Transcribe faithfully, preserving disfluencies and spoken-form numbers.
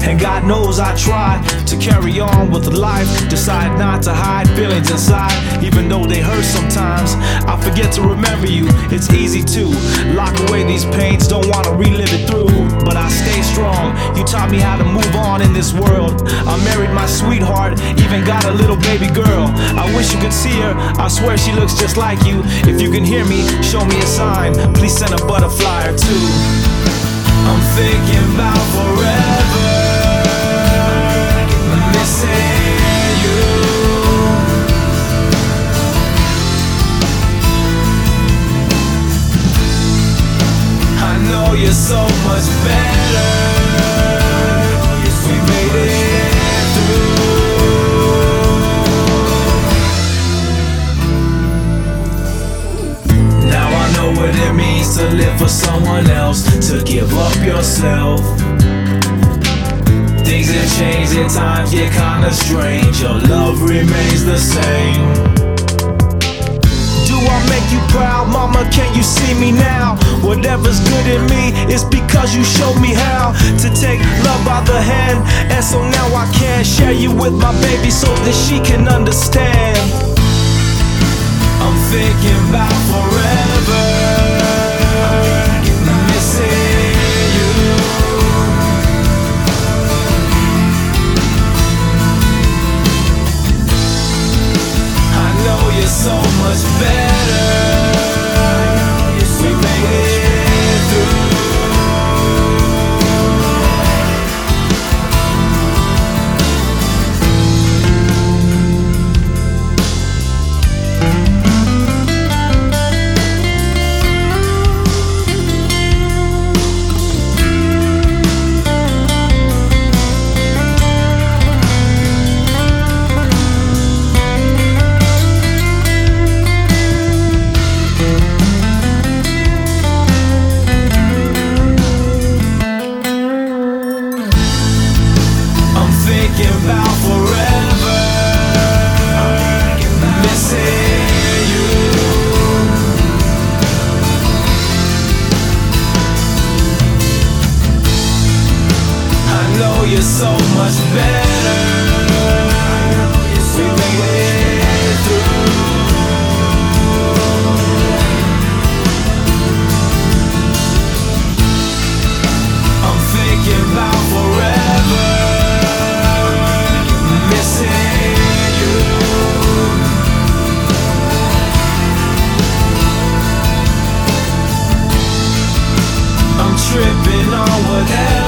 And God knows I try to carry on with life. Decide not to hide feelings inside, even though they hurt sometimes. I forget to remember you, it's easy to lock away these pains, don't wanna relive it through. But I stay strong, you taught me how to move on in this world. I married my sweetheart, even got a little baby girl. I wish you could see her, I swear she looks just like you. If you can hear me, show me a sign, please send a butterfly or two. I'm thinking about forever, missing you. I know you're so much better, we made it through. Now I know what it means to live for someone else, to give up yourself. Things have changed and times get kinda strange, your love remains the same. Do I make you proud, mama, can you see me now? Whatever's good in me is because you showed me how to take love by the hand. And so now I can share you with my baby so that she can understand. I'm thinking about forever, missing you. I know you're so much better, we made it through. Thinking about forever, missing you. I know you're so much better, we made it through. I'm thinking about forever, missing you. I'm tripping on whatever.